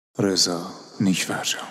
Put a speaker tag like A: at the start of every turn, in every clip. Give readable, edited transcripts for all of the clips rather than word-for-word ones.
A: رضا نیک‌فرجام.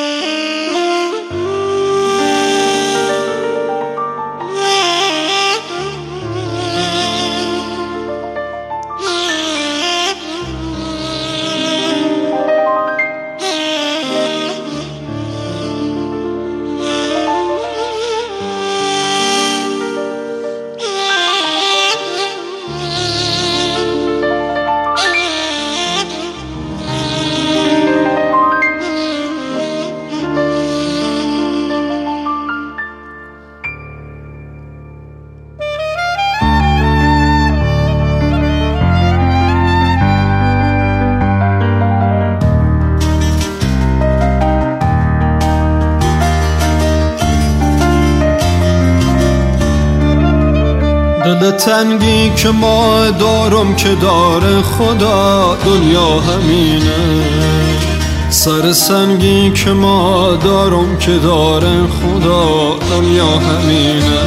B: دل تنگی که ما دارم که داره خدا، دنیا همینه. سر سنگی که ما دارم که داره خدا، دنیا همینه.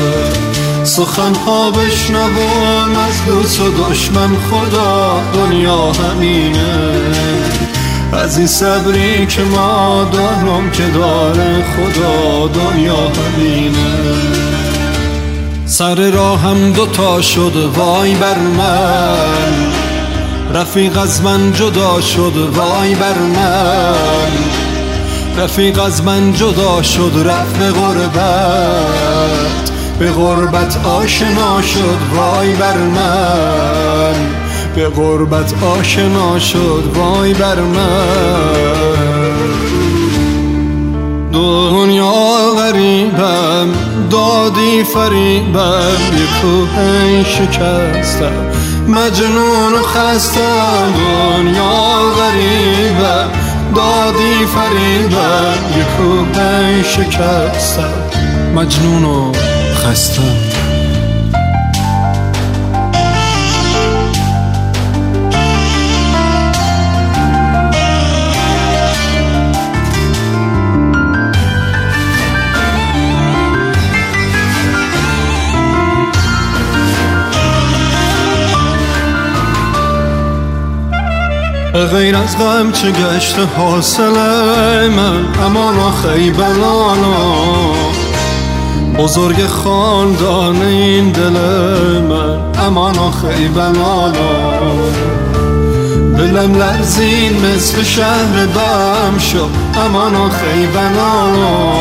B: سخنها بشنوم از دوست و دشمن خدا، دنیا همینه. از این صبری که ما دارم که داره خدا، دنیا همینه. سر راهم دوتا شد وای بر من، رفیق از من جدا شد وای بر من. رفیق از من جدا شد رفت به غربت، به غربت آشنا شد وای بر من. به غربت آشنا شد وای بر من. دنیا غریبم دادی فریبم، یک کوه شکستم مجنون و خستم. دنیا غریبم دادی فریبم، یک کوه شکستم مجنون و خستم. غیر از غم چه گشت حاصل من، امان آخی بلالا. بزرگ خاندان این دل من، امان آخی بلالا. دلم لرزید مثل شهر بم شد، امان آخی بلالا.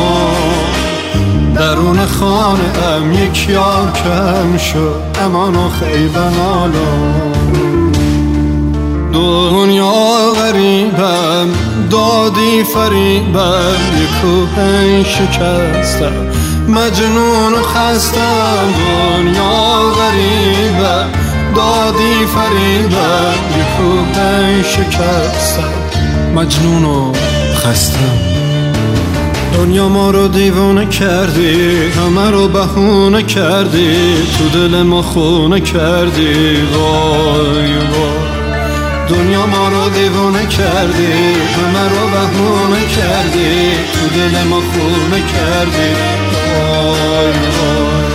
B: درون خانه ام یک یار کم شد، امان آخی بلالا. دنیا غریبم دادی فریبم، یک کوه شکستم مجنون و خستم. دنیا غریبم دادی فریبم، یک کوه شکستم مجنون و خستم. دنیا ما رو دیوانه کردی، همه رو بهونه کردی، تو دل ما خونه کردی وای وای. دنیا ما رو دیوانه کردی، همه رو بهونه کردی، تو دل ما خونه کردی وای وای.